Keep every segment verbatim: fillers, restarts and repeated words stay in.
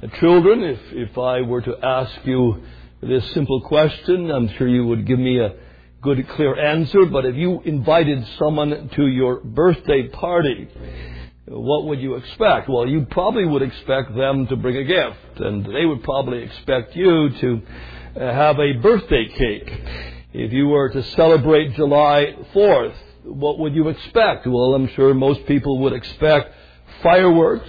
Children, if, if I were to ask you this simple question, I'm sure you would give me a good, clear answer. But if you invited someone to your birthday party, what would you expect? Well, you probably would expect them to bring a gift, and they would probably expect you to have a birthday cake. If you were to celebrate July fourth, what would you expect? Well, I'm sure most people would expect fireworks.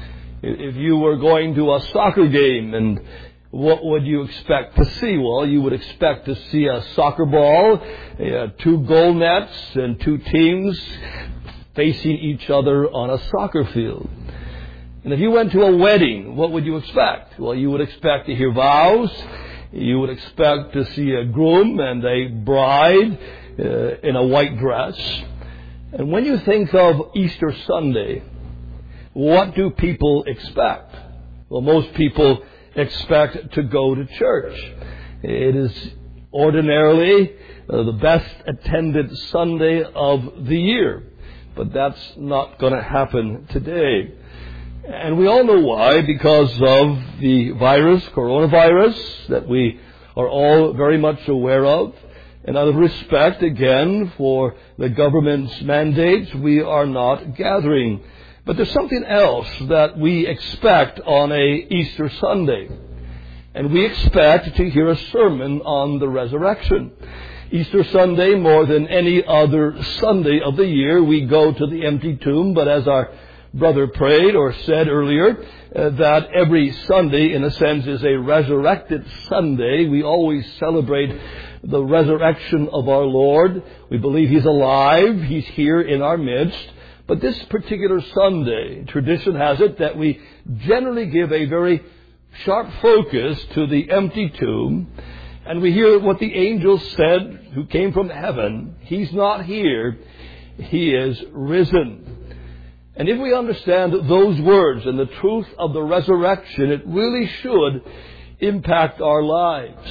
If you were going to a soccer game, and what would you expect to see? Well, you would expect to see a soccer ball, uh, two goal nets, and two teams facing each other on a soccer field. And if you went to a wedding, what would you expect? Well, you would expect to hear vows. You would expect to see a groom and a bride uh, in a white dress. And when you think of Easter Sunday, what do people expect? Well, most people expect to go to church. It is ordinarily uh, the best attended Sunday of the year. But that's not going to happen today. And we all know why, because of the virus, coronavirus, that we are all very much aware of. And out of respect, again, for the government's mandates, we are not gathering. But there's something else that we expect on a Easter Sunday. And we expect to hear a sermon on the resurrection. Easter Sunday, more than any other Sunday of the year, we go to the empty tomb. But as our brother prayed or said earlier, uh, that every Sunday, in a sense, is a resurrected Sunday. We always celebrate the resurrection of our Lord. We believe He's alive. He's here in our midst. But this particular Sunday, tradition has it that we generally give a very sharp focus to the empty tomb. And we hear what the angel said who came from heaven. He's not here. He is risen. And if we understand those words and the truth of the resurrection, it really should impact our lives.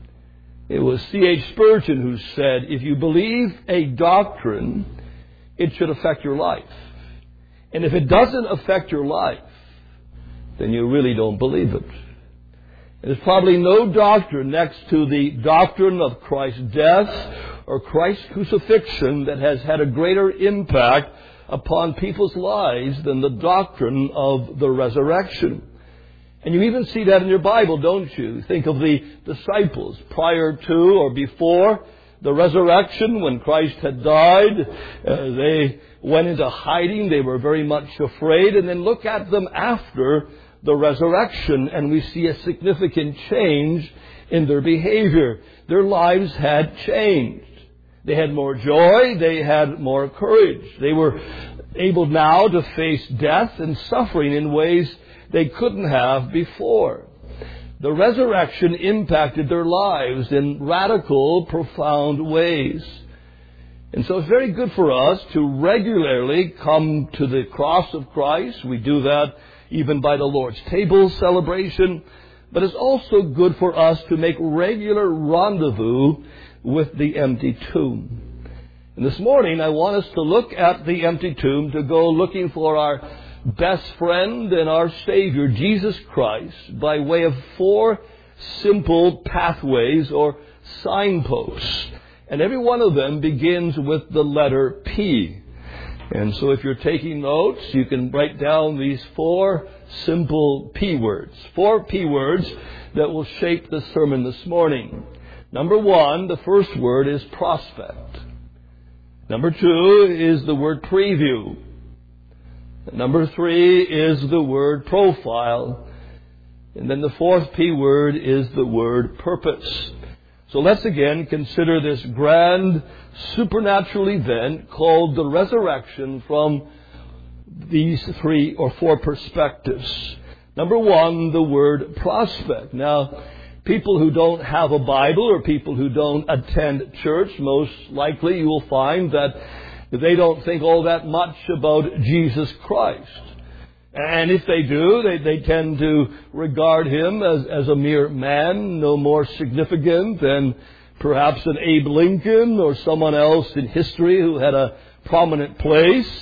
It was C H Spurgeon who said, if you believe a doctrine, it should affect your life. And if it doesn't affect your life, then you really don't believe it. There's probably no doctrine next to the doctrine of Christ's death or Christ's crucifixion that has had a greater impact upon people's lives than the doctrine of the resurrection. And you even see that in your Bible, don't you? Think of the disciples prior to or before the resurrection, when Christ had died. Uh, they went into hiding. They were very much afraid. And then look at them after the resurrection, and we see a significant change in their behavior. Their lives had changed. They had more joy. They had more courage. They were able now to face death and suffering in ways they couldn't have before. The resurrection impacted their lives in radical, profound ways. And so it's very good for us to regularly come to the cross of Christ. We do that even by the Lord's table celebration. But it's also good for us to make regular rendezvous with the empty tomb. And this morning I want us to look at the empty tomb, to go looking for our best friend and our Savior, Jesus Christ, by way of four simple pathways or signposts. And every one of them begins with the letter P. And so if you're taking notes, you can write down these four simple P words. Four P words that will shape the sermon this morning. Number one, the first word is prospect. Number two is the word preview. Number three is the word profile. And then the fourth P word is the word purpose. So let's again consider this grand supernatural event called the resurrection from these three or four perspectives. Number one, the word prospect. Now, people who don't have a Bible or people who don't attend church, most likely you will find that they don't think all that much about Jesus Christ. And if they do, they, they tend to regard Him as, as a mere man, no more significant than perhaps an Abe Lincoln or someone else in history who had a prominent place.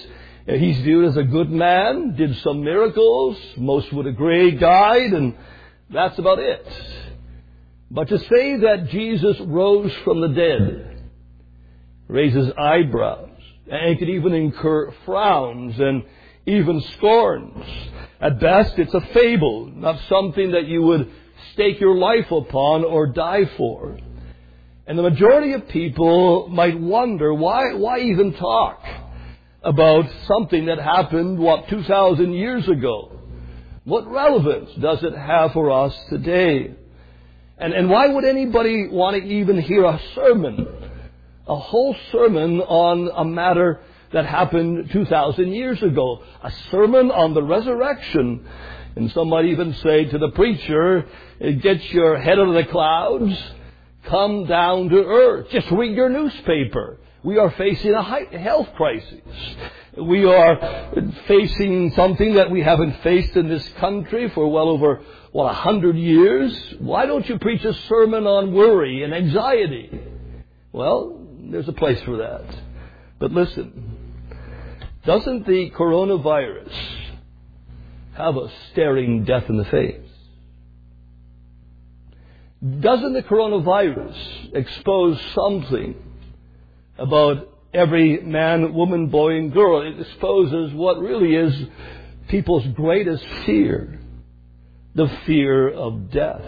He's viewed as a good man, did some miracles, most would agree, died, and that's about it. But to say that Jesus rose from the dead raises eyebrows, and could even incur frowns and even scorns. At best, it's a fable, not something that you would stake your life upon or die for. And the majority of people might wonder, why, why even talk about something that happened, what, two thousand years ago? What relevance does it have for us today? And, and why would anybody want to even hear a sermon, a whole sermon on a matter that happened two thousand years ago? A sermon on the resurrection. And some might even say to the preacher, get your head out of the clouds, come down to earth. Just read your newspaper. We are facing a health crisis. We are facing something that we haven't faced in this country for well over, what, a hundred years. Why don't you preach a sermon on worry and anxiety? Well, there's a place for that. But listen, doesn't the coronavirus have us staring death in the face? Doesn't the coronavirus expose something about every man, woman, boy, and girl? It exposes what really is people's greatest fear, the fear of death.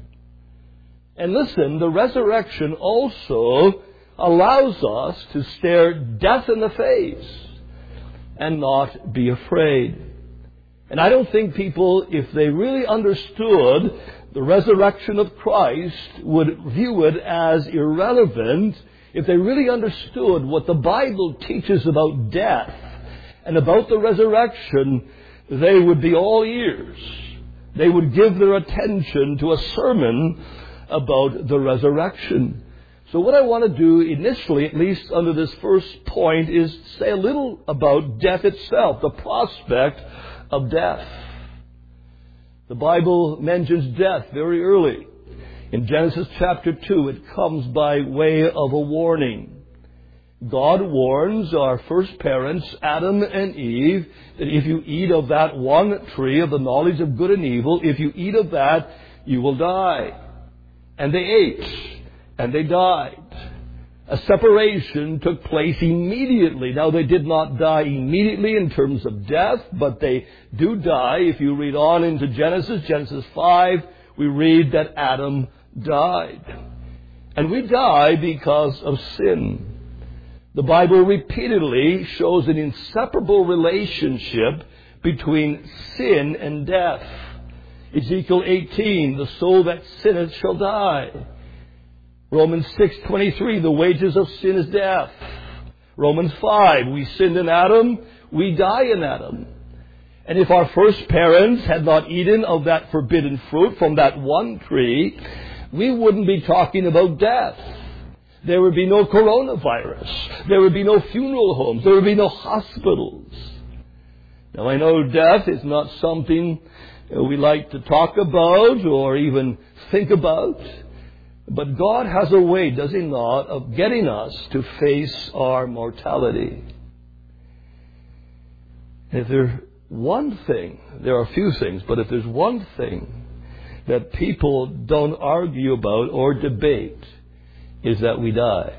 And listen, the resurrection also allows us to stare death in the face and not be afraid. And I don't think people, if they really understood the resurrection of Christ, would view it as irrelevant. If they really understood what the Bible teaches about death and about the resurrection, they would be all ears. They would give their attention to a sermon about the resurrection. So what I want to do initially, at least under this first point, is say a little about death itself, the prospect of death. The Bible mentions death very early. In Genesis chapter two, it comes by way of a warning. God warns our first parents, Adam and Eve, that if you eat of that one tree of the knowledge of good and evil, if you eat of that, you will die. And they ate, and they died. A separation took place immediately. Now, they did not die immediately in terms of death, but they do die. If you read on into Genesis, Genesis five, we read that Adam died. And we die because of sin. The Bible repeatedly shows an inseparable relationship between sin and death. Ezekiel eighteen, the soul that sinneth shall die. Romans six twenty-three, the wages of sin is death. Romans five, we sinned in Adam, we die in Adam. And if our first parents had not eaten of that forbidden fruit from that one tree, we wouldn't be talking about death. There would be no coronavirus. There would be no funeral homes. There would be no hospitals. Now, I know death is not something we like to talk about or even think about. But God has a way, does He not, of getting us to face our mortality. If there's one thing, there are a few things, but if there's one thing that people don't argue about or debate, is that we die.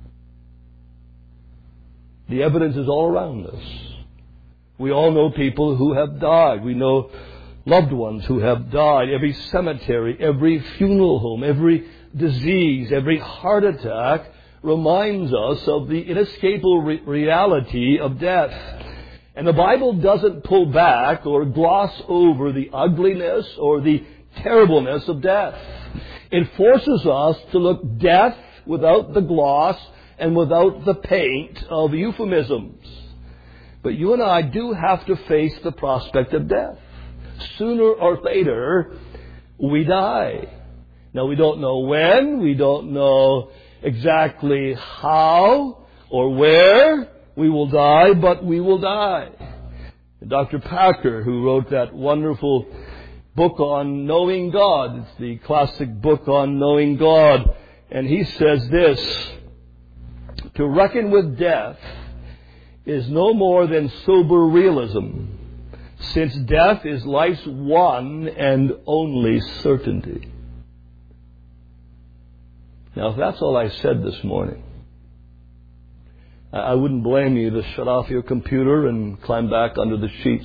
The evidence is all around us. We all know people who have died. We know loved ones who have died. Every cemetery, every funeral home, every disease, every heart attack reminds us of the inescapable re- reality of death. And the Bible doesn't pull back or gloss over the ugliness or the terribleness of death. It forces us to look death without the gloss and without the paint of euphemisms. But you and I do have to face the prospect of death. Sooner or later, we die. Now, we don't know when, we don't know exactly how or where we will die, but we will die. Doctor Packer, who wrote that wonderful book on knowing God, it's the classic book on knowing God, and he says this: to reckon with death is no more than sober realism, since death is life's one and only certainty. Now, if that's all I said this morning, I wouldn't blame you to shut off your computer and climb back under the sheets.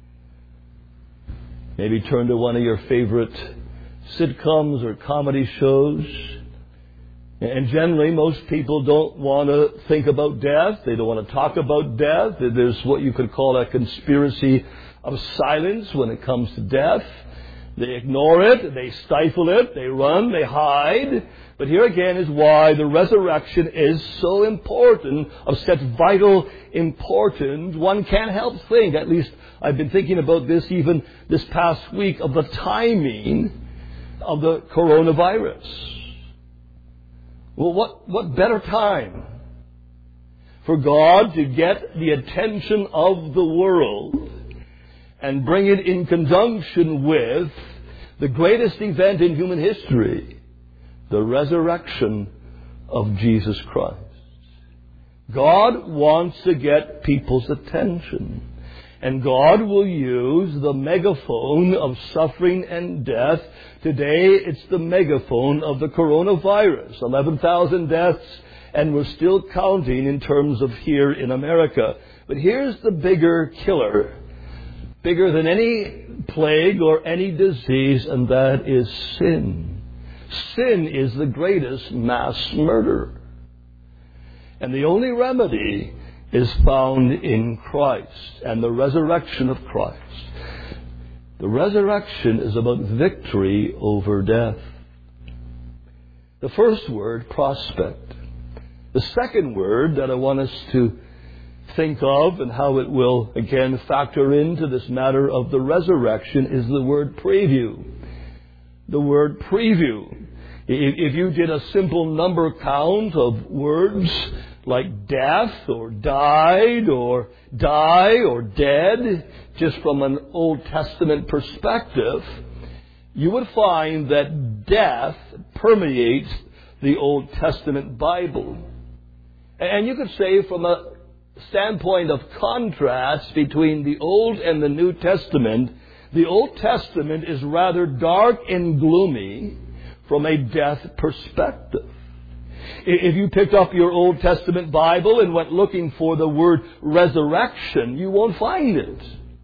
Maybe turn to one of your favorite sitcoms or comedy shows. And generally, most people don't want to think about death. They don't want to talk about death. There's what you could call a conspiracy of silence when it comes to death. They ignore it, they stifle it, they run, they hide. But here again is why the resurrection is so important, of such vital importance. One can't help think, at least I've been thinking about this even this past week, of the timing of the coronavirus. Well, what, what better time for God to get the attention of the world and bring it in conjunction with the greatest event in human history, the resurrection of Jesus Christ. God wants to get people's attention. And God will use the megaphone of suffering and death. Today, it's the megaphone of the coronavirus. eleven thousand deaths, and we're still counting in terms of here in America. But here's the bigger killer. Bigger than any plague or any disease, and that is sin. Sin is the greatest mass murderer. And the only remedy is found in Christ and the resurrection of Christ. The resurrection is about victory over death. The first word, prospect. The second word that I want us to think of and how it will again factor into this matter of the resurrection is the word preview. The word preview. If you did a simple number count of words like death or died or die or dead, just from an Old Testament perspective, you would find that death permeates the Old Testament Bible. And you could say from a standpoint of contrast between the Old and the New Testament, the Old Testament is rather dark and gloomy from a death perspective. If you picked up your Old Testament Bible and went looking for the word resurrection, you won't find it.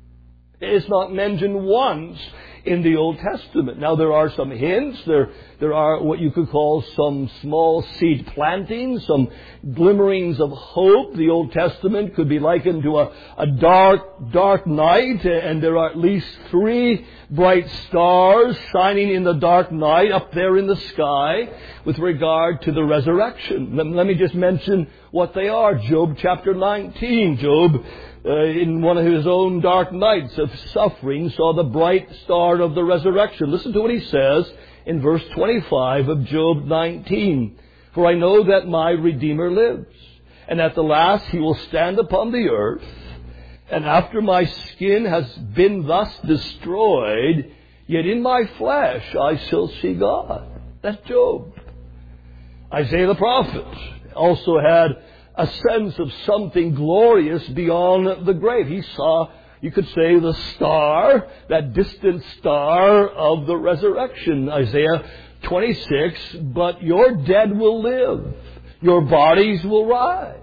It's not mentioned once in the Old Testament. Now, there are some hints. There, there are what you could call some small seed plantings, some glimmerings of hope. The Old Testament could be likened to a, a dark, dark night, and there are at least three bright stars shining in the dark night up there in the sky with regard to the resurrection. Let, let me just mention what they are. Job chapter nineteen. Job, Uh, in one of his own dark nights of suffering, saw the bright star of the resurrection. Listen to what he says in verse twenty-five of Job nineteen. For I know that my Redeemer lives, and at the last he will stand upon the earth, and after my skin has been thus destroyed, yet in my flesh I shall see God. That's Job. Isaiah the prophet also had a sense of something glorious beyond the grave. He saw, you could say, the star, that distant star of the resurrection. Isaiah twenty-six, but your dead will live, your bodies will rise.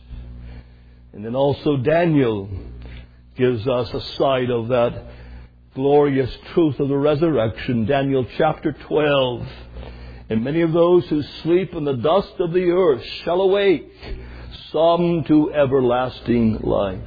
And then also Daniel gives us a sight of that glorious truth of the resurrection. Daniel chapter twelve. And many of those who sleep in the dust of the earth shall awake, some to everlasting life.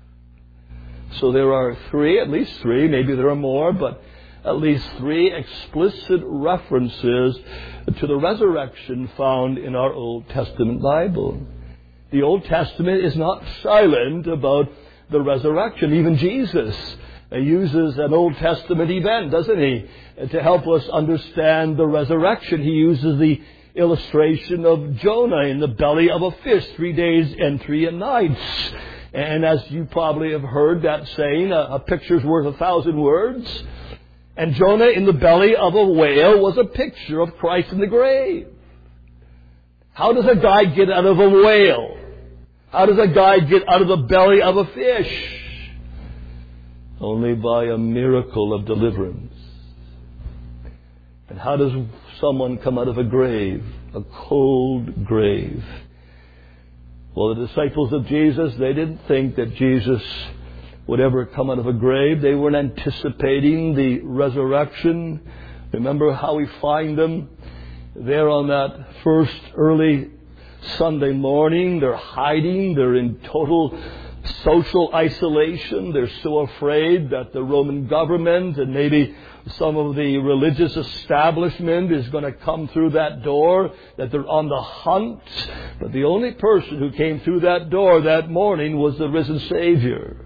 So there are three, at least three, maybe there are more, but at least three explicit references to the resurrection found in our Old Testament Bible. The Old Testament is not silent about the resurrection. Even Jesus uses an Old Testament event, doesn't he, to help us understand the resurrection. He uses the illustration of Jonah in the belly of a fish, three days and three nights. And as you probably have heard that saying, a, a picture's worth a thousand words. And Jonah in the belly of a whale was a picture of Christ in the grave. How does a guy get out of a whale? How does a guy get out of the belly of a fish? Only by a miracle of deliverance. And how does someone come out of a grave? A cold grave. Well, the disciples of Jesus, they didn't think that Jesus would ever come out of a grave. They weren't anticipating the resurrection. Remember how we find them there on that first early Sunday morning. They're hiding. They're in total social isolation. They're so afraid that the Roman government and maybe some of the religious establishment is going to come through that door, that they're on the hunt. But the only person who came through that door that morning was the risen Savior.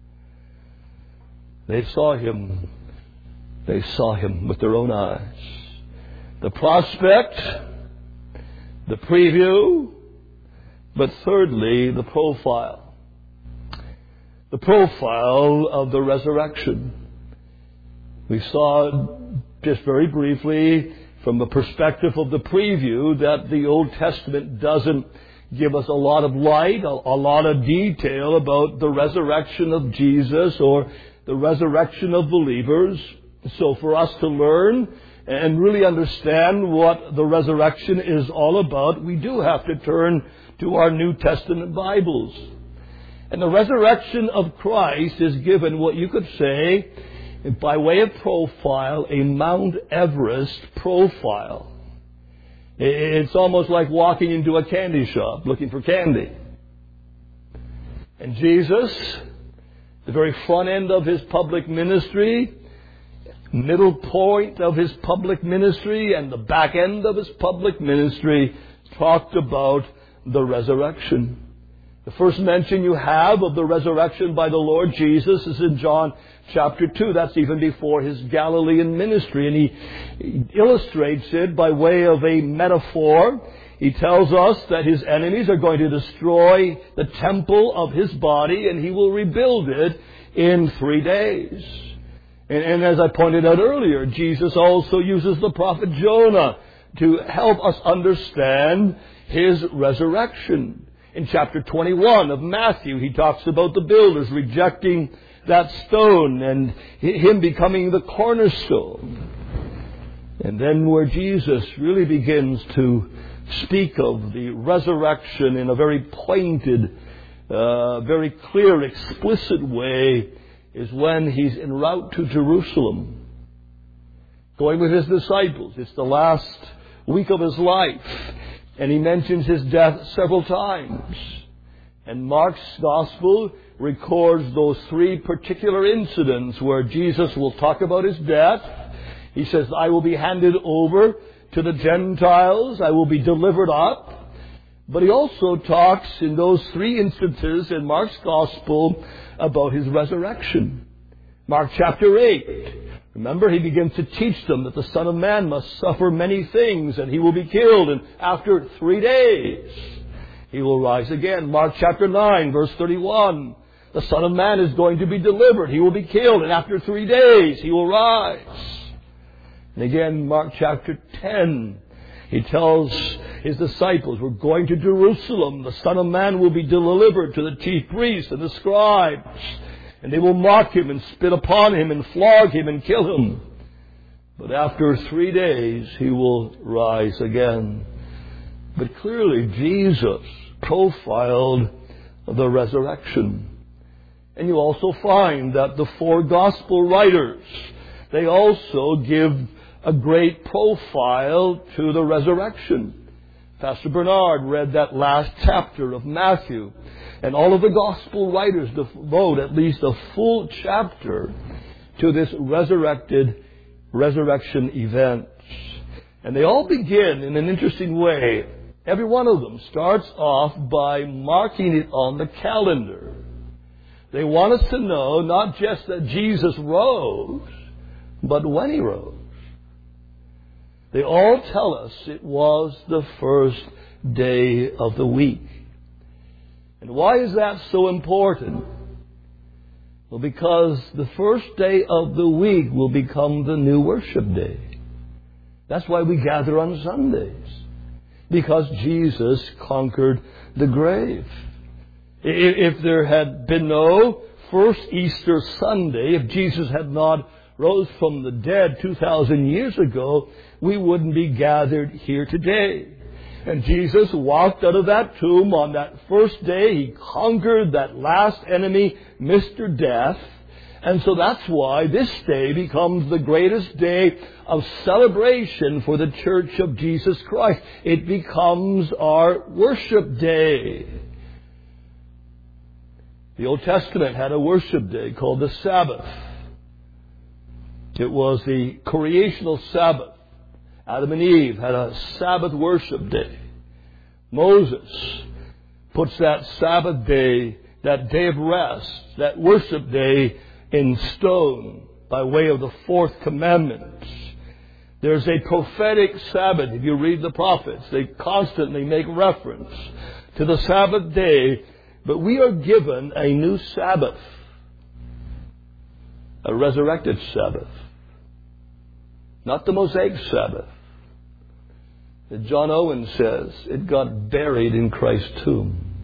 They saw Him. They saw Him with their own eyes. The prospect, the preview, but thirdly, the profile. The profile of the resurrection. We saw just very briefly from the perspective of the preview that the Old Testament doesn't give us a lot of light, a, a lot of detail about the resurrection of Jesus or the resurrection of believers. So for us to learn and really understand what the resurrection is all about, we do have to turn to our New Testament Bibles. And the resurrection of Christ is given what you could say, by way of profile, a Mount Everest profile. It's almost like walking into a candy shop looking for candy. And Jesus, the very front end of His public ministry, middle point of His public ministry, and the back end of His public ministry, talked about the resurrection. The first mention you have of the resurrection by the Lord Jesus is in John chapter two. That's even before His Galilean ministry. And He illustrates it by way of a metaphor. He tells us that His enemies are going to destroy the temple of His body, and He will rebuild it in three days. And, and as I pointed out earlier, Jesus also uses the prophet Jonah to help us understand His resurrection. In chapter twenty-one of Matthew, He talks about the builders rejecting that stone and Him becoming the cornerstone. And then where Jesus really begins to speak of the resurrection in a very pointed, uh, very clear, explicit way is when He's en route to Jerusalem, going with His disciples. It's the last week of His life. And He mentions His death several times. And Mark's Gospel records those three particular incidents where Jesus will talk about His death. He says, I will be handed over to the Gentiles. I will be delivered up. But He also talks in those three instances in Mark's Gospel about His resurrection. Mark chapter eight. Remember, He begins to teach them that the Son of Man must suffer many things and He will be killed, and after three days He will rise again. Mark chapter nine, verse thirty-one. The Son of Man is going to be delivered. He will be killed, and after three days He will rise. And again, Mark chapter ten. He tells His disciples, we're going to Jerusalem. The Son of Man will be delivered to the chief priests and the scribes. And they will mock Him and spit upon Him and flog Him and kill Him. But after three days, He will rise again. But clearly, Jesus profiled the resurrection. And you also find that the four gospel writers, they also give a great profile to the resurrection. Pastor Bernard read that last chapter of Matthew. And all of the gospel writers devote at least a full chapter to this resurrected, resurrection event. And they all begin in an interesting way. Every one of them starts off by marking it on the calendar. They want us to know not just that Jesus rose, but when He rose. They all tell us it was the first day of the week. And why is that so important? Well, because the first day of the week will become the new worship day. That's why we gather on Sundays. Because Jesus conquered the grave. If there had been no first Easter Sunday, if Jesus had not rose from the dead two thousand years ago, we wouldn't be gathered here today. And Jesus walked out of that tomb on that first day. He conquered that last enemy, Mister Death. And so that's why this day becomes the greatest day of celebration for the Church of Jesus Christ. It becomes our worship day. The Old Testament had a worship day called the Sabbath. It was the creational Sabbath. Adam and Eve had a Sabbath worship day. Moses puts that Sabbath day, that day of rest, that worship day in stone by way of the fourth commandment. There's a prophetic Sabbath. If you read the prophets, they constantly make reference to the Sabbath day. But we are given a new Sabbath, a resurrected Sabbath, not the Mosaic Sabbath. John Owen says it got buried in Christ's tomb.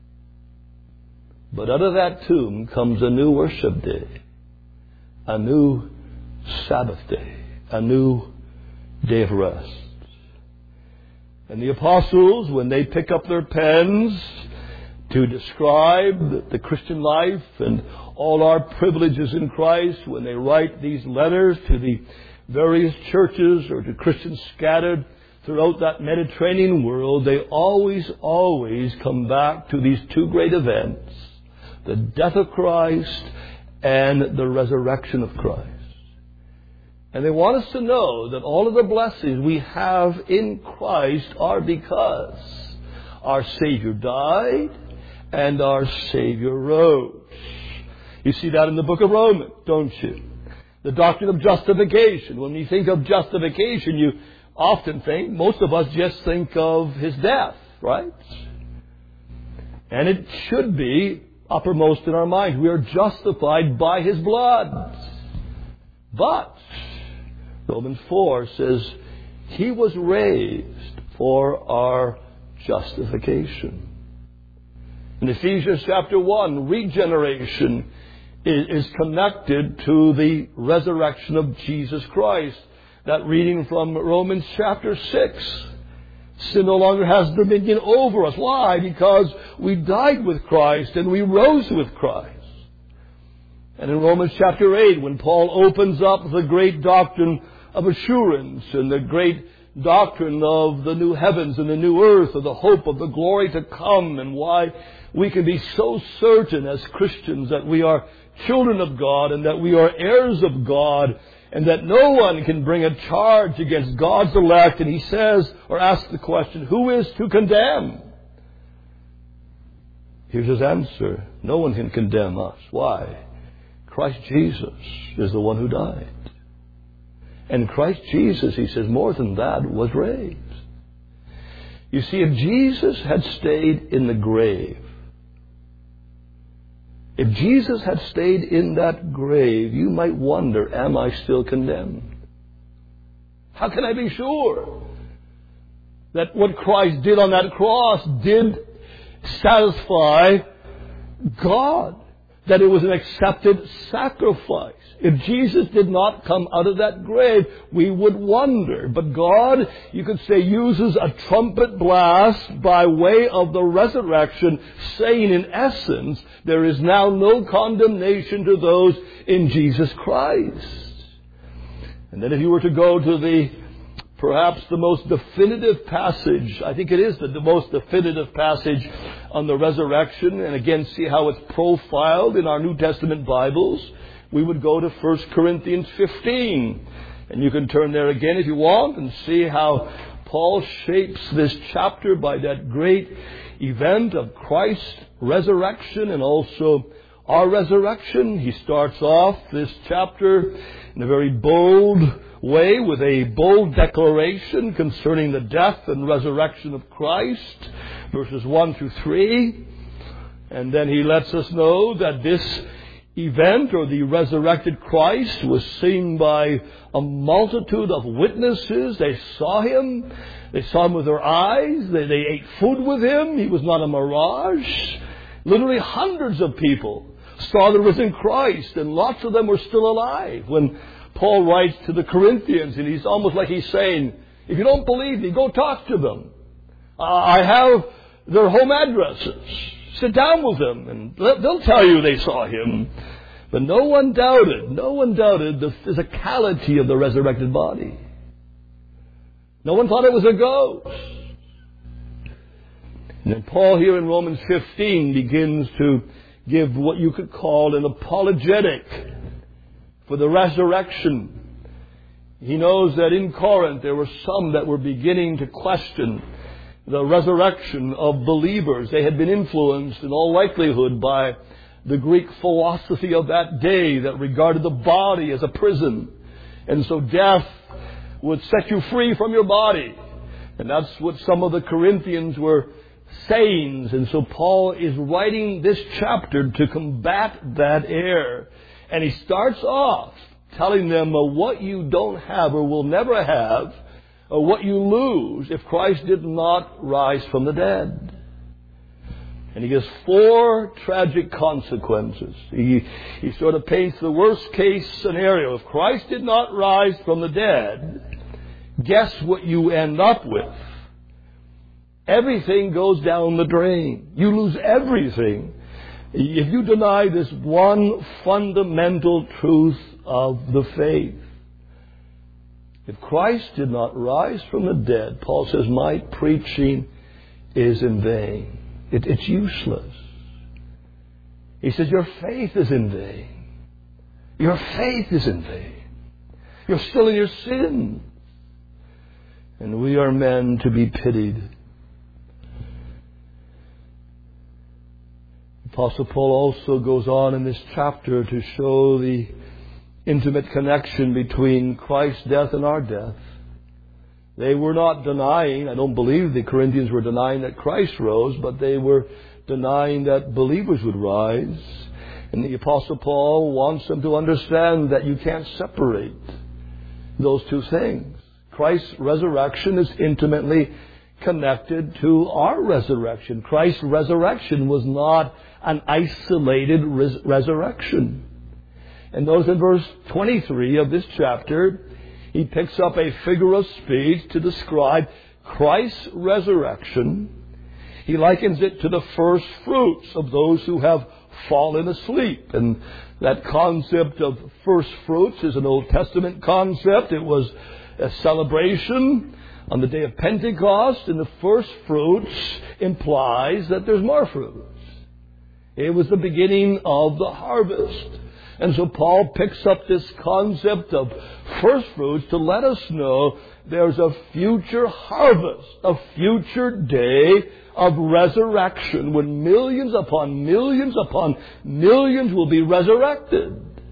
But out of that tomb comes a new worship day, a new Sabbath day, a new day of rest. And the apostles, when they pick up their pens to describe the Christian life and all our privileges in Christ, when they write these letters to the various churches or to Christians scattered throughout that Mediterranean world, they always, always come back to these two great events, the death of Christ and the resurrection of Christ. And they want us to know that all of the blessings we have in Christ are because our Savior died and our Savior rose. You see that in the book of Romans, don't you? The doctrine of justification. When you think of justification, you often think, most of us just think of His death, right? And it should be uppermost in our mind. We are justified by His blood. But Romans four says He was raised for our justification. In Ephesians chapter one, regeneration is connected to the resurrection of Jesus Christ. That reading from Romans chapter six. Sin no longer has dominion over us. Why? Because we died with Christ and we rose with Christ. And in Romans chapter eight, when Paul opens up the great doctrine of assurance and the great doctrine of the new heavens and the new earth, of the hope of the glory to come, and why we can be so certain as Christians that we are children of God and that we are heirs of God, and that no one can bring a charge against God's elect. And he says, or asks the question, who is to condemn? Here's his answer. No one can condemn us. Why? Christ Jesus is the one who died. And Christ Jesus, he says, more than that, was raised. You see, if Jesus had stayed in the grave, if Jesus had stayed in that grave, you might wonder, am I still condemned? How can I be sure that what Christ did on that cross did satisfy God? That it was an accepted sacrifice. If Jesus did not come out of that grave, we would wonder. But God, you could say, uses a trumpet blast by way of the resurrection, saying in essence, there is now no condemnation to those in Jesus Christ. And then if you were to go to the, perhaps the most definitive passage, I think it is the, the most definitive passage on the resurrection, and again see how it's profiled in our New Testament Bibles, we would go to First Corinthians fifteen. And you can turn there again if you want and see how Paul shapes this chapter by that great event of Christ's resurrection and also our resurrection. He starts off this chapter in a very bold way with a bold declaration concerning the death and resurrection of Christ, verses one through three. And then he lets us know that this event, or the resurrected Christ, was seen by a multitude of witnesses. They saw Him. They saw Him with their eyes. They, they ate food with Him. He was not a mirage. Literally hundreds of people saw the risen Christ, and lots of them were still alive. When Paul writes to the Corinthians, and he's almost like he's saying, if you don't believe me, go talk to them. Uh, I have their home addresses. Sit down with them, and they'll tell you they saw him. But no one doubted, no one doubted the physicality of the resurrected body. No one thought it was a ghost. And then Paul here in Romans fifteen begins to give what you could call an apologetic for the resurrection. He knows that in Corinth there were some that were beginning to question the resurrection of believers. They had been influenced in all likelihood by the Greek philosophy of that day that regarded the body as a prison. And so death would set you free from your body. And that's what some of the Corinthians were saying. And so Paul is writing this chapter to combat that error. And he starts off telling them uh, what you don't have or will never have, or what you lose if Christ did not rise from the dead. And he gives four tragic consequences. He, he sort of paints the worst case scenario. If Christ did not rise from the dead, guess what you end up with? Everything goes down the drain. You lose everything if you deny this one fundamental truth of the faith. If Christ did not rise from the dead, Paul says, my preaching is in vain. It, it's useless. He says, your faith is in vain. Your faith is in vain. You're still in your sin. And we are men to be pitied. Apostle Paul also goes on in this chapter to show the intimate connection between Christ's death and our death. They were not denying, I don't believe the Corinthians were denying that Christ rose, but they were denying that believers would rise. And the Apostle Paul wants them to understand that you can't separate those two things. Christ's resurrection is intimately connected to our resurrection. Christ's resurrection was not an isolated res- resurrection. And those in verse twenty-three of this chapter, he picks up a figure of speech to describe Christ's resurrection. He likens it to the first fruits of those who have fallen asleep. And that concept of first fruits is an Old Testament concept. It was a celebration on the day of Pentecost, and the first fruits implies that there's more fruits. It was the beginning of the harvest. And so Paul picks up this concept of first fruits to let us know there's a future harvest, a future day of resurrection when millions upon millions upon millions will be resurrected.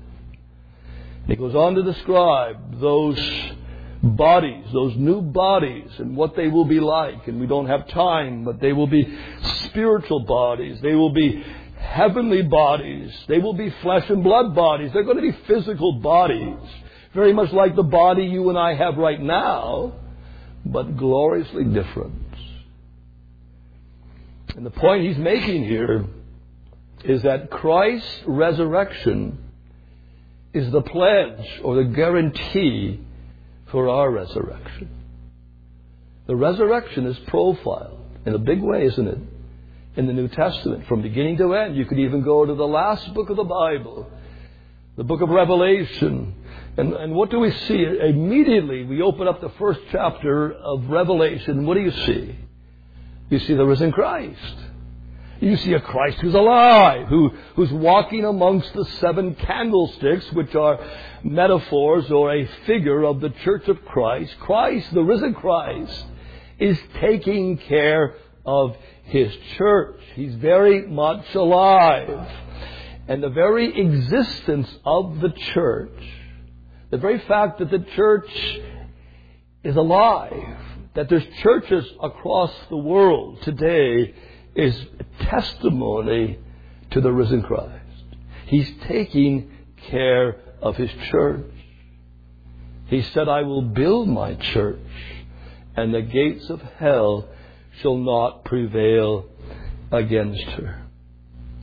And he goes on to describe those bodies, those new bodies, and what they will be like. And we don't have time, but they will be spiritual bodies. They will be heavenly bodies. They will be flesh and blood bodies. They're going to be physical bodies. Very much like the body you and I have right now, but gloriously different. And the point he's making here is that Christ's resurrection is the pledge or the guarantee for our resurrection. The resurrection is profiled in a big way, isn't it? In the New Testament, from beginning to end. You could even go to the last book of the Bible, the book of Revelation. And, and what do we see? Immediately we open up the first chapter of Revelation. What do you see? You see the risen Christ. You see a Christ who's alive, who, who's walking amongst the seven candlesticks, which are metaphors or a figure of the church of Christ. Christ, the risen Christ, is taking care of His church. He's very much alive. And the very existence of the church, the very fact that the church is alive, that there's churches across the world today, is a testimony to the risen Christ. He's taking care of His church. He said, I will build my church, and the gates of hell shall not prevail against her.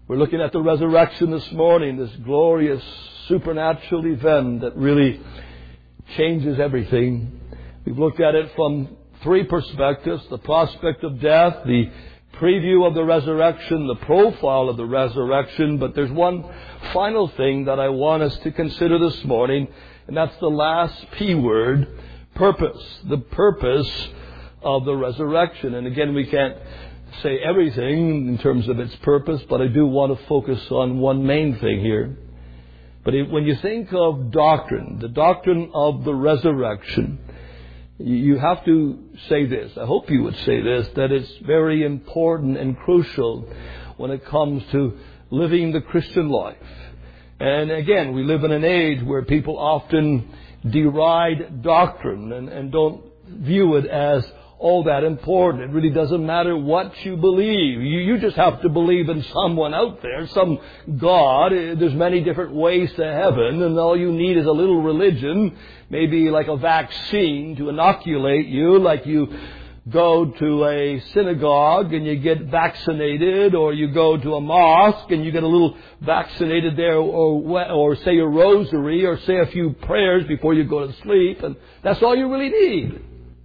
We're looking at the resurrection this morning, this glorious supernatural event that really changes everything. We've looked at it from three perspectives: the prospect of death, the preview of the resurrection, the profile of the resurrection. But there's one final thing that I want us to consider this morning, and that's the last P word, purpose. The purpose of the resurrection. And again, we can't say everything in terms of its purpose, but I do want to focus on one main thing here. But it, when you think of doctrine, the doctrine of the resurrection, you have to say this. I hope you would say this, that it's very important and crucial when it comes to living the Christian life. And again, we live in an age where people often deride doctrine and, and don't view it as all that important. It really doesn't matter what you believe. You, you just have to believe in someone out there, some God. There's many different ways to heaven, and all you need is a little religion, maybe like a vaccine to inoculate you, like you go to a synagogue and you get vaccinated, or you go to a mosque and you get a little vaccinated there, or, or say a rosary, or say a few prayers before you go to sleep, and that's all you really need.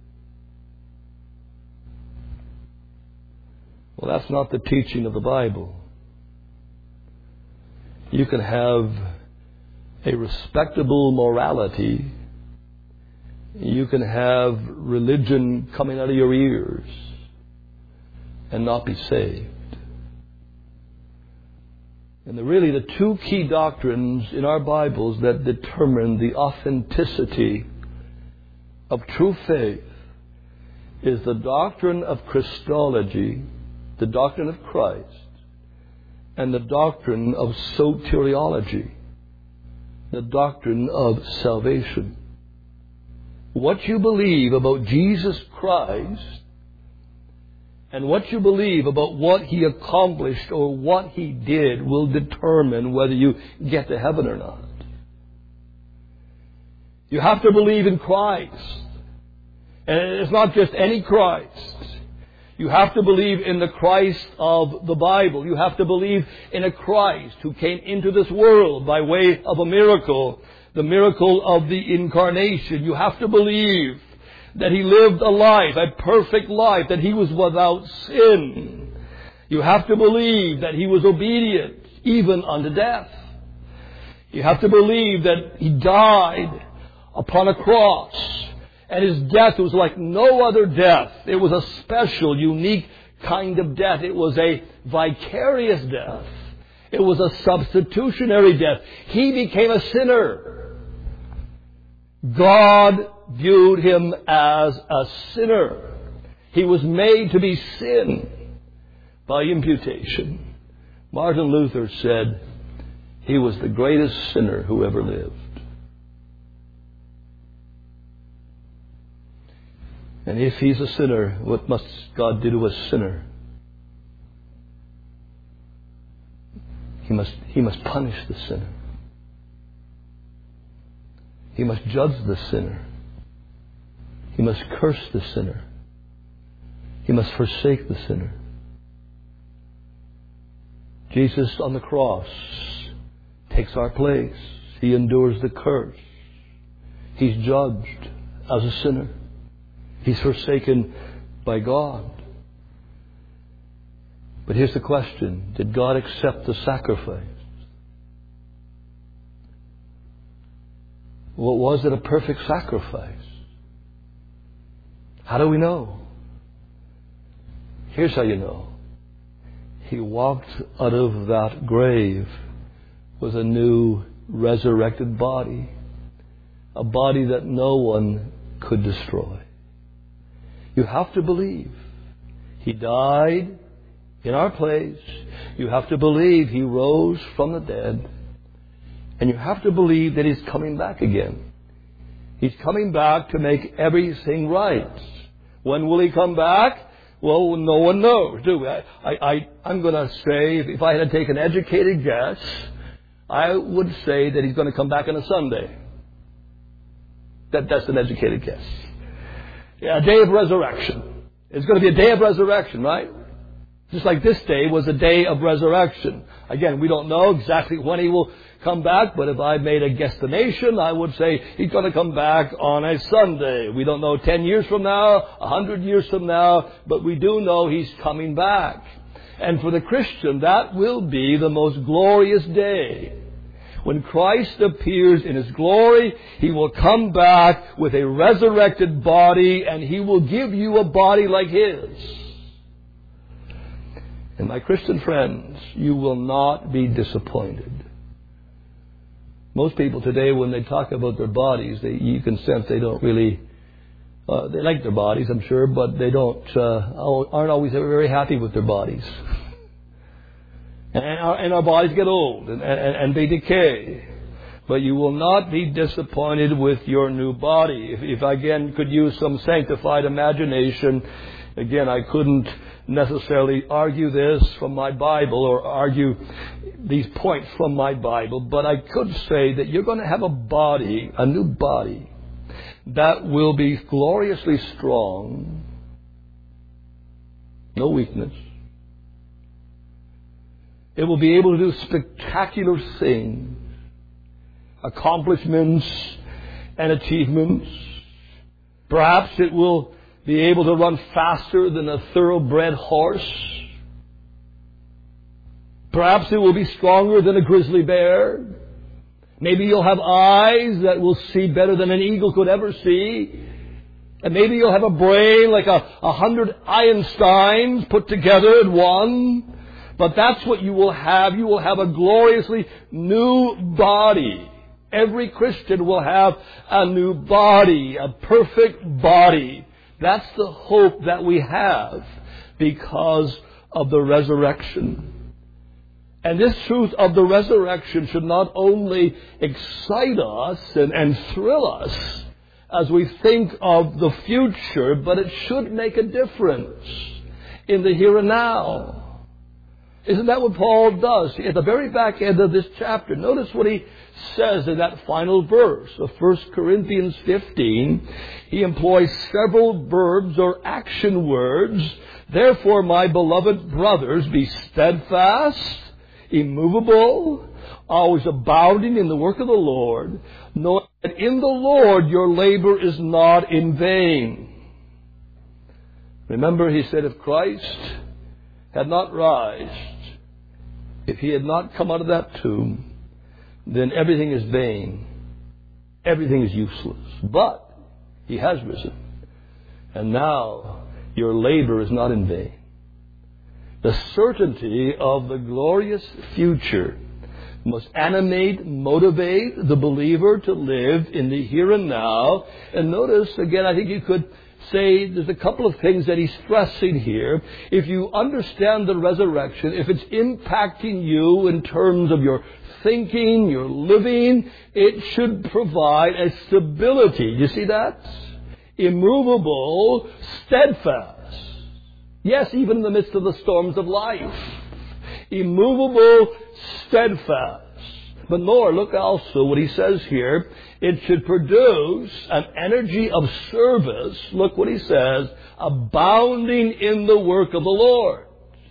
Well, that's not the teaching of the Bible. You can have a respectable morality. You can have religion coming out of your ears and not be saved. And the, really the two key doctrines in our Bibles that determine the authenticity of true faith is the doctrine of Christology, the doctrine of Christ, and the doctrine of soteriology, the doctrine of salvation. What you believe about Jesus Christ and what you believe about what He accomplished or what He did will determine whether you get to heaven or not. You have to believe in Christ. And it's not just any Christ. You have to believe in the Christ of the Bible. You have to believe in a Christ who came into this world by way of a miracle, the miracle of the incarnation. You have to believe that He lived a life, a perfect life, that He was without sin. You have to believe that He was obedient even unto death. You have to believe that He died upon a cross. And His death was like no other death. It was a special, unique kind of death. It was a vicarious death. It was a substitutionary death. He became a sinner. God viewed Him as a sinner. He was made to be sin by imputation. Martin Luther said He was the greatest sinner who ever lived. And if He's a sinner, what must God do to a sinner? He must, he must punish the sinner. He must judge the sinner. He must curse the sinner. He must forsake the sinner. Jesus on the cross takes our place. He endures the curse. He's judged as a sinner. He's forsaken by God. But here's the question. Did God accept the sacrifice? Well, was it a perfect sacrifice? How do we know? Here's how you know. He walked out of that grave with a new resurrected body. A body that no one could destroy. You have to believe He died in our place. You have to believe He rose from the dead. And you have to believe that He's coming back again. He's coming back to make everything right. When will He come back? Well, no one knows, do we? I, I, I'm going to say, if I had to take an educated guess, I would say that He's going to come back on a Sunday. That, that's an educated guess. Yeah, a day of resurrection. It's going to be a day of resurrection, right? Just like this day was a day of resurrection. Again, we don't know exactly when He will come back, but if I made a guesstimation, I would say He's going to come back on a Sunday. We don't know ten years from now, a hundred years from now, but we do know He's coming back. And for the Christian, that will be the most glorious day. When Christ appears in His glory, He will come back with a resurrected body, and He will give you a body like His. And my Christian friends, you will not be disappointed. Most people today, when they talk about their bodies, they, you can sense they don't really, uh, they like their bodies, I'm sure, but they don't, uh, aren't always very happy with their bodies. And our, and our bodies get old and, and, and they decay. But you will not be disappointed with your new body. If, if I again could use some sanctified imagination, again, I couldn't necessarily argue this from my Bible or argue these points from my Bible, but I could say that you're going to have a body, a new body, that will be gloriously strong, no weakness. It will be able to do spectacular things, accomplishments and achievements. Perhaps it will be able to run faster than a thoroughbred horse. Perhaps it will be stronger than a grizzly bear. Maybe you'll have eyes that will see better than an eagle could ever see. And maybe you'll have a brain like a, a hundred Einsteins put together in one. But that's what you will have. You will have a gloriously new body. Every Christian will have a new body, a perfect body. That's the hope that we have because of the resurrection. And this truth of the resurrection should not only excite us and, and thrill us as we think of the future, but it should make a difference in the here and now. Isn't that what Paul does? At the very back end of this chapter, notice what he says in that final verse of First Corinthians fifteen. He employs several verbs or action words. Therefore, my beloved brothers, be steadfast, immovable, always abounding in the work of the Lord, knowing that in the Lord your labor is not in vain. Remember, he said, if Christ had not risen, if He had not come out of that tomb, then everything is vain. Everything is useless. But He has risen. And now your labor is not in vain. The certainty of the glorious future must animate, motivate the believer to live in the here and now. And notice, again, I think you could say there's a couple of things that he's stressing here. If you understand the resurrection, if it's impacting you in terms of your thinking, your living, it should provide a stability. You see that? Immovable, steadfast. Yes, even in the midst of the storms of life. Immovable, steadfast. But more, look also what he says here. It should produce an energy of service. Look what he says. Abounding in the work of the Lord.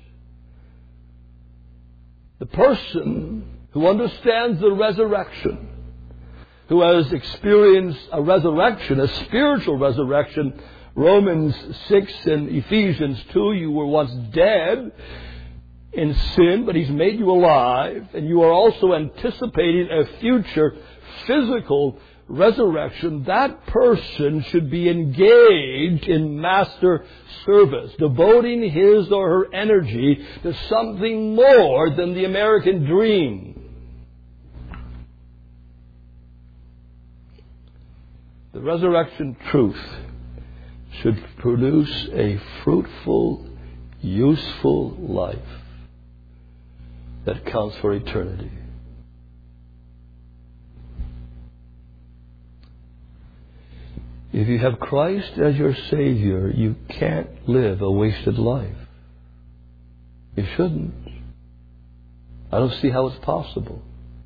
The person who understands the resurrection, who has experienced a resurrection, a spiritual resurrection, Romans six and Ephesians two, you were once dead in sin, but He's made you alive, and you are also anticipating a future physical resurrection. That person should be engaged in master service, devoting his or her energy to something more than the American dream. The resurrection truth should produce a fruitful, useful life that counts for eternity. If you have Christ as your Savior, you can't live a wasted life. You shouldn't. I don't see how it's possible.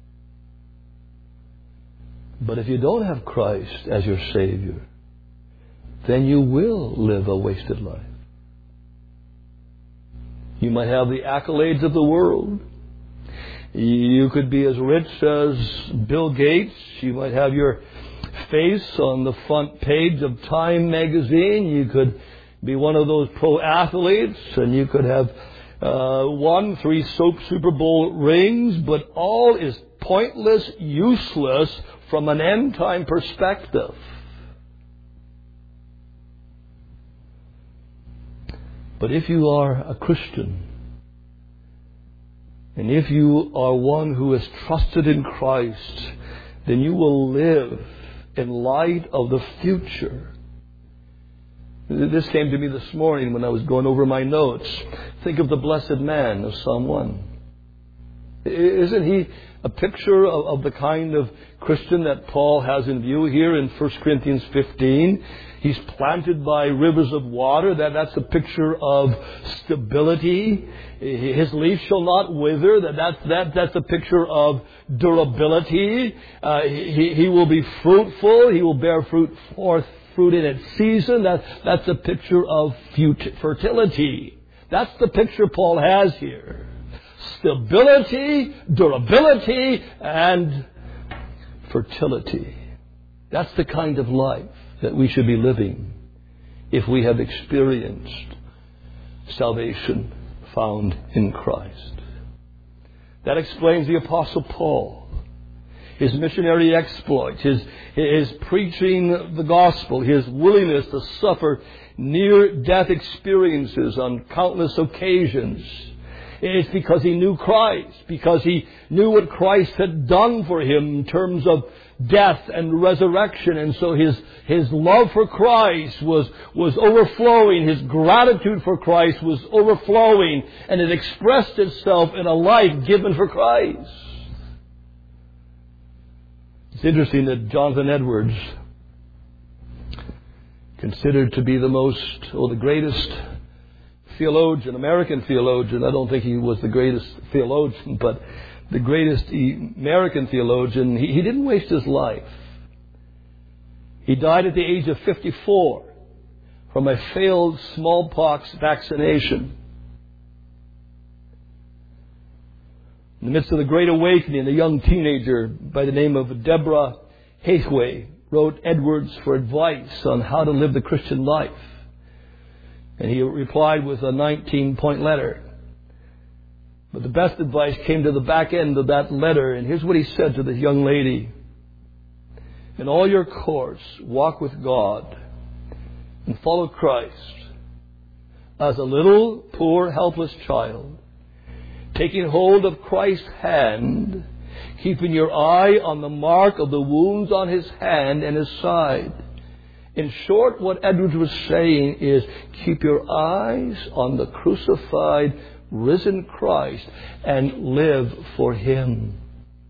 But if you don't have Christ as your Savior, then you will live a wasted life. You might have the accolades of the world. You could be as rich as Bill Gates. You might have your face on the front page of Time magazine. You could be one of those pro athletes, and you could have uh, won three soap Super Bowl rings, but all is pointless, useless from an end-time perspective. But if you are a Christian, and if you are one who has trusted in Christ, then you will live in light of the future. This came to me this morning when I was going over my notes. Think of the blessed man of Psalm one. Isn't he a picture of, of the kind of Christian that Paul has in view here in First Corinthians fifteen? He's planted by rivers of water. That, that's a picture of stability. His leaf shall not wither. That, that, that, that's a picture of durability. Uh, he, he will be fruitful. He will bear fruit forth, fruit in its season. That, that's a picture of fut- fertility. That's the picture Paul has here. Stability, durability, and fertility. That's the kind of life that we should be living if we have experienced salvation found in Christ. That explains the Apostle Paul, his missionary exploits, his, his preaching the gospel, his willingness to suffer near-death experiences on countless occasions. It's because he knew Christ, because he knew what Christ had done for him in terms of death and resurrection. And so his, his love for Christ was, was overflowing. His gratitude for Christ was overflowing. And it expressed itself in a life given for Christ. It's interesting that Jonathan Edwards, considered to be the most, or the greatest theologian, American theologian. I don't think he was the greatest theologian, but the greatest American theologian. He, he didn't waste his life. He died at the age of fifty-four from a failed smallpox vaccination. In the midst of the Great Awakening, a young teenager by the name of Deborah Hathaway wrote Edwards for advice on how to live the Christian life. And he replied with a nineteen-point letter. But the best advice came to the back end of that letter. And here's what he said to this young lady. In all your course, walk with God and follow Christ as a little, poor, helpless child, taking hold of Christ's hand, keeping your eye on the mark of the wounds on His hand and His side. In short, what Edwards was saying is, keep your eyes on the crucified, risen Christ and live for Him.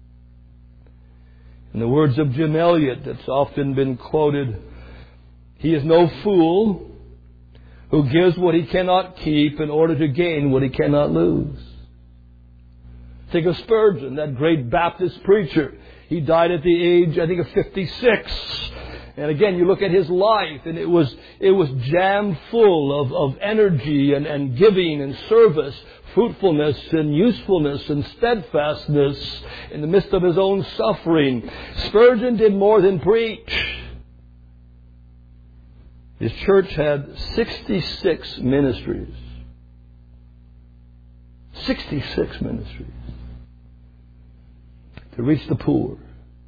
In the words of Jim Elliot, that's often been quoted, he is no fool who gives what he cannot keep in order to gain what he cannot lose. Think of Spurgeon, that great Baptist preacher. He died at the age, I think, of fifty-six. And again, you look at his life, and it was it was jammed full of, of energy and, and giving and service, fruitfulness and usefulness and steadfastness in the midst of his own suffering. Spurgeon did more than preach. His church had sixty-six ministries. sixty-six ministries. To reach the poor,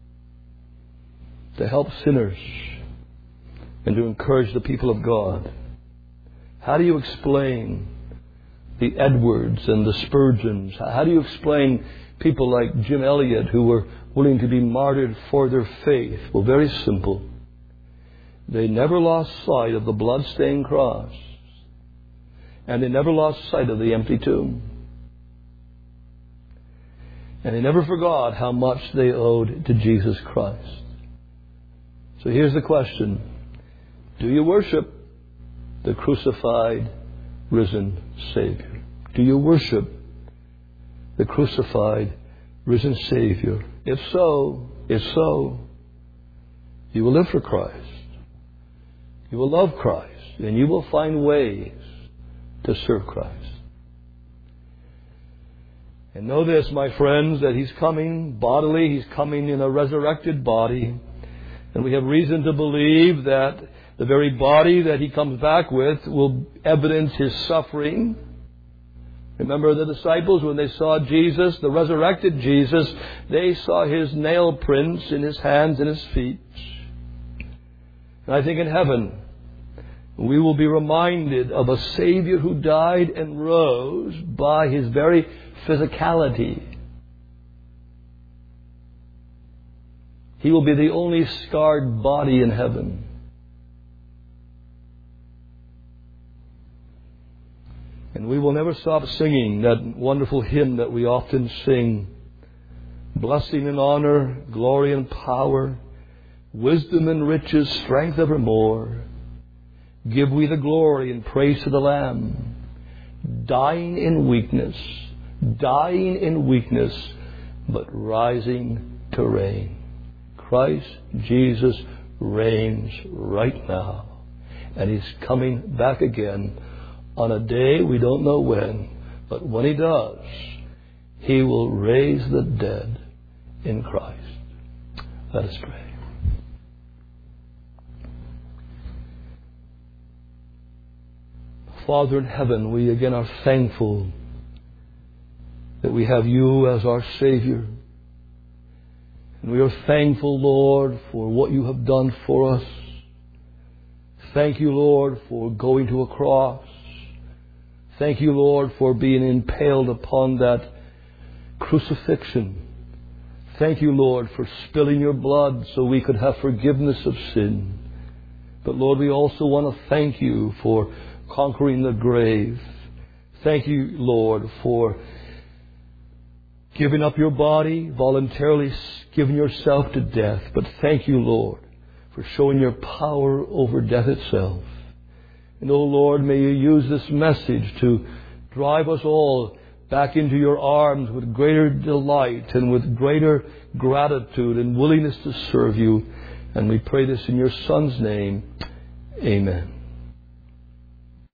to help sinners, and to encourage the people of God. How do you explain the Edwards and the Spurgeons? How do you explain people like Jim Elliot who were willing to be martyred for their faith? Well, very simple. They never lost sight of the blood-stained cross, and they never lost sight of the empty tomb. And they never forgot how much they owed to Jesus Christ. So here's the question. Do you worship the crucified, risen Savior? Do you worship the crucified, risen Savior? If so, if so, you will live for Christ. You will love Christ. And you will find ways to serve Christ. And know this, my friends, that He's coming bodily. He's coming in a resurrected body. And we have reason to believe that the very body that He comes back with will evidence His suffering. Remember the disciples, when they saw Jesus, the resurrected Jesus, they saw His nail prints in His hands and His feet. And I think in heaven, we will be reminded of a Savior who died and rose by His very physicality. He will be the only scarred body in heaven. And we will never stop singing that wonderful hymn that we often sing. Blessing and honor, glory and power, wisdom and riches, strength evermore. Give we the glory and praise to the Lamb. Dying in weakness, dying in weakness, but rising to reign. Christ Jesus reigns right now. And He's coming back again on a day we don't know when. But when He does, He will raise the dead in Christ. Let us pray. Father in heaven, we again are thankful that we have You as our Savior. And we are thankful, Lord, for what You have done for us. Thank You, Lord, for going to a cross. Thank You, Lord, for being impaled upon that crucifixion. Thank You, Lord, for spilling Your blood so we could have forgiveness of sin. But Lord, we also want to thank You for conquering the grave. Thank You, Lord, for giving up Your body, voluntarily giving Yourself to death. But thank You, Lord, for showing Your power over death itself. And, oh Lord, may You use this message to drive us all back into Your arms with greater delight and with greater gratitude and willingness to serve You. And we pray this in Your Son's name. Amen.